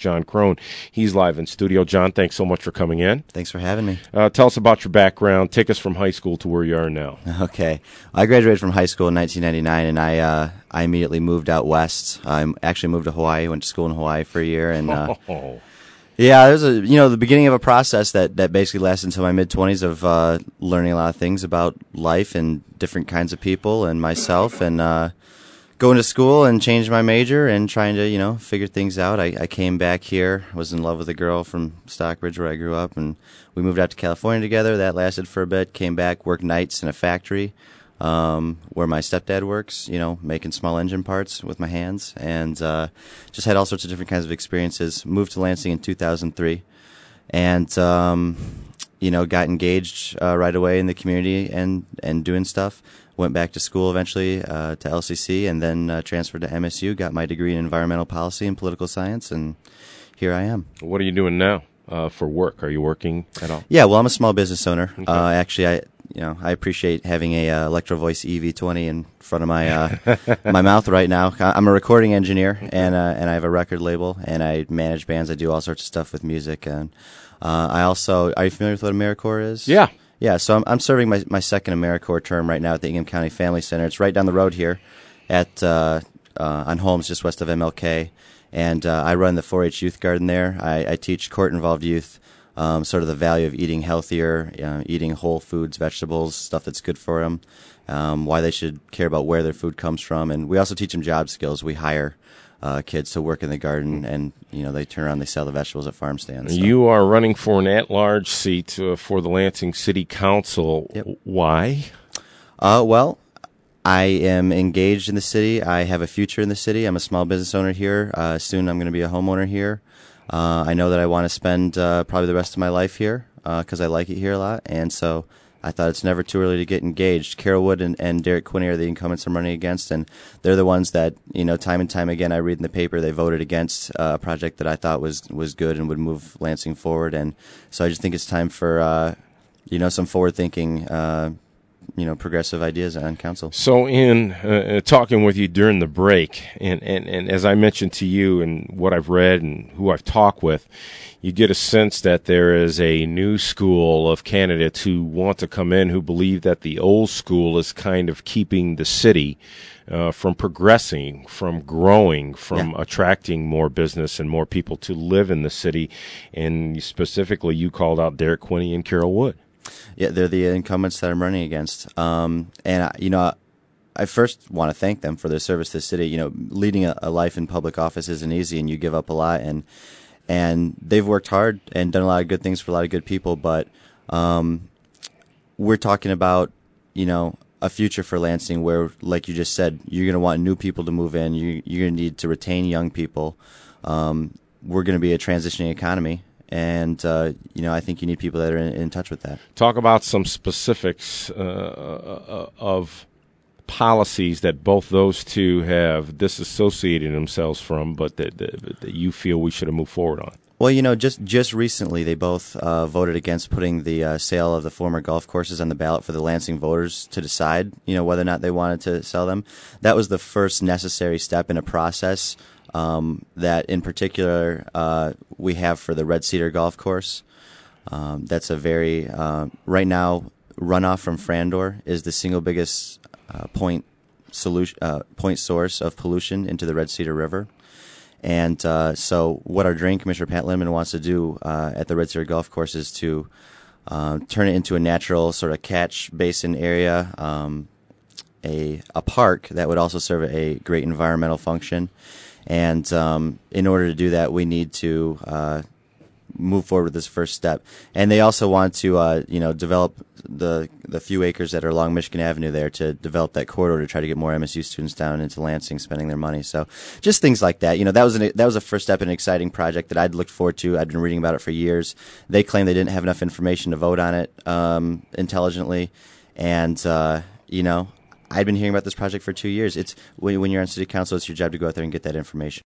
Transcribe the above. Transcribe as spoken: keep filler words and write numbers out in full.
John Crone. He's live in studio. John, thanks so much for coming in. Thanks for having me. Uh, tell us about your background. Take us from high school to where you are now. Okay. I graduated from high school in nineteen ninety-nine, and I uh, I immediately moved out west. I actually moved to Hawaii, went to school in Hawaii for a year. and uh, oh. Yeah, it was a, you know, the beginning of a process that, that basically lasted until my mid-twenties of uh, learning a lot of things about life and different kinds of people and myself, and uh, going to school and changed my major and trying to, you know, figure things out. I, I came back here, was in love with a girl from Stockbridge where I grew up, and we moved out to California together. That lasted for a bit. Came back, worked nights in a factory um, where my stepdad works, you know, making small engine parts with my hands, and uh, just had all sorts of different kinds of experiences. Moved to Lansing in two thousand three, and um, you know, got engaged uh, right away in the community and, and doing stuff. Went back to school eventually uh, to L C C, and then uh, transferred to M S U, got my degree in environmental policy and political science, and here I am. What are you doing now uh, for work? Are you working at all? Yeah, well, I'm a small business owner. Okay. Uh, actually, I you know I appreciate having a uh, Electro Voice E V twenty in front of my uh, my mouth right now. I'm a recording engineer, and uh, and I have a record label, and I manage bands. I do all sorts of stuff with music, and uh, I also. Are you familiar with what AmeriCorps is? Yeah. Yeah, so I'm, I'm serving my, my second AmeriCorps term right now at the Ingham County Family Center. It's right down the road here at uh, uh, on Holmes, just west of M L K. And uh, I run the four H youth garden there. I, I teach court-involved youth um, sort of the value of eating healthier, you know, eating whole foods, vegetables, stuff that's good for them, um, why they should care about where their food comes from. And we also teach them job skills. We hire Uh, kids to work in the garden, and you know they turn around, they sell the vegetables at farm stands. So. You are running for an at-large seat uh, for the Lansing City Council. Yep. Why? Uh, well, I am engaged in the city. I have a future in the city. I'm a small business owner here. Uh, soon I'm going to be a homeowner here. Uh, I know that I want to spend uh, probably the rest of my life here because uh, I like it here a lot, and so I thought it's never too early to get engaged. Carol Wood and, and Derek Quinney are the incumbents I'm running against, and they're the ones that, you know, time and time again I read in the paper they voted against uh, a project that I thought was, was good and would move Lansing forward. And so I just think it's time for, uh, you know, some forward-thinking, uh, you know, progressive ideas on council. So in uh, talking with you during the break, and, and, and as I mentioned to you and what I've read and who I've talked with, you get a sense that there is a new school of candidates who want to come in who believe that the old school is kind of keeping the city uh, from progressing, from growing, from yeah. attracting more business and more people to live in the city. And specifically, you called out Derek Quinney and Carol Wood. Yeah, they're the incumbents that I'm running against. Um, and, you know, I first want to thank them for their service to the city. You know, leading a, a life in public office isn't easy, and you give up a lot. And And they've worked hard and done a lot of good things for a lot of good people. But um, we're talking about, you know, a future for Lansing where, like you just said, you're going to want new people to move in. You, you're going to need to retain young people. Um, we're going to be a transitioning economy. And, uh, you know, I think you need people that are in, in touch with that. Talk about some specifics uh, of policies that both those two have disassociated themselves from, but that, that, that you feel we should have moved forward on. Well, you know, just just recently they both uh, voted against putting the uh, sale of the former golf courses on the ballot for the Lansing voters to decide, you know, whether or not they wanted to sell them. That was the first necessary step in a process um, that, in particular, uh, we have for the Red Cedar Golf Course. Um, that's a very uh, right now runoff from Frandor is the single biggest uh, point solution uh, point source of pollution into the Red Cedar River. And uh, so what our Drain Commissioner, Pat Lindeman, wants to do uh, at the Red Cedar Golf Course is to uh, turn it into a natural sort of catch basin area, um, a a park that would also serve a great environmental function. And um, in order to do that, we need to uh, move forward with this first step. And they also want to, uh, you know, develop the the few acres that are along Michigan Avenue there to develop that corridor to try to get more M S U students down into Lansing spending their money. So just things like that. You know, that was an, that was a first step in an exciting project that I'd looked forward to. I'd been reading about it for years. They claim they didn't have enough information to vote on it um, intelligently. And, uh, you know, I'd been hearing about this project for two years. It's when, when you're on city council, it's your job to go out there and get that information.